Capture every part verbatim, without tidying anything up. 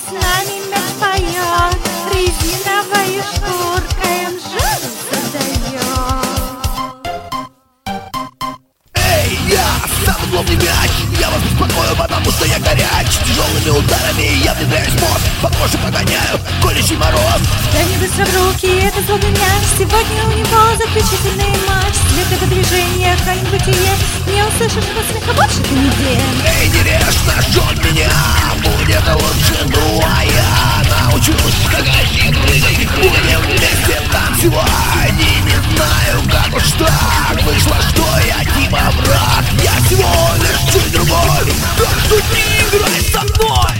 с нами мяч поет, резиновой шкуркой он жару задает. Эй, я самый главный мяч, я вас беспокою, потому что я горяч. Тяжелыми ударами я внедряюсь в мозг, по коже погоняю колющий мороз. Дай мне быстро в руки этот злобный мяч, сегодня у него заключительный матч. Свет это движение, хранит бытие, не услышишь его смеха больше ты нигде. Эй, не режь, ножом меня, будет лучше, ну а я научусь скакать и прыгать. Будем вместе танцевать, и не знаю, как уж так вышло, что я типа враг. Я всего лишь чуть другой, так что не играй со мной.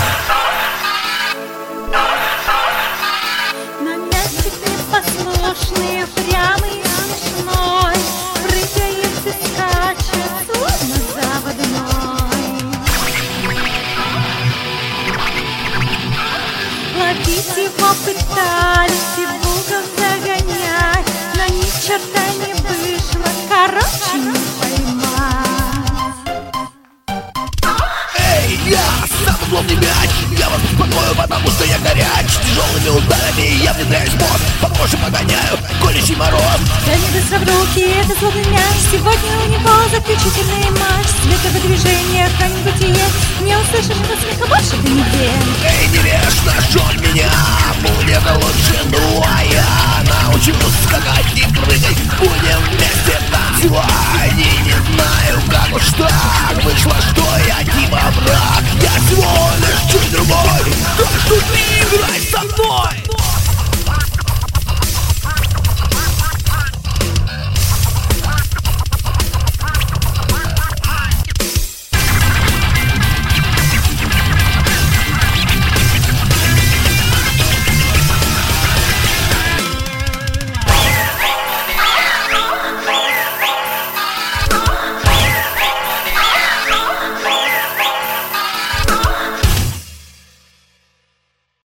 Но мячик непослушный, упрямый и смешной, прыгает и скачет, словно заводной. Ловить его пытались и в угол загонять, но ни черта не вышло, короче не поймать. Эй, я самый главный мяч, я вас беспокою, потому что я горяч. Тяжелыми ударами я внедряюсь в мозг, по коже погоняю колющий мороз. Дай мне быстро в руки этот злобный мяч, сегодня у него заключительный матч. Свет это движение, хранит бытие, не услышишь его смеха больше ты нигде. Эй, не режь ножом меня, будет лучше, ну а я научусь скакать и прыгать. Будем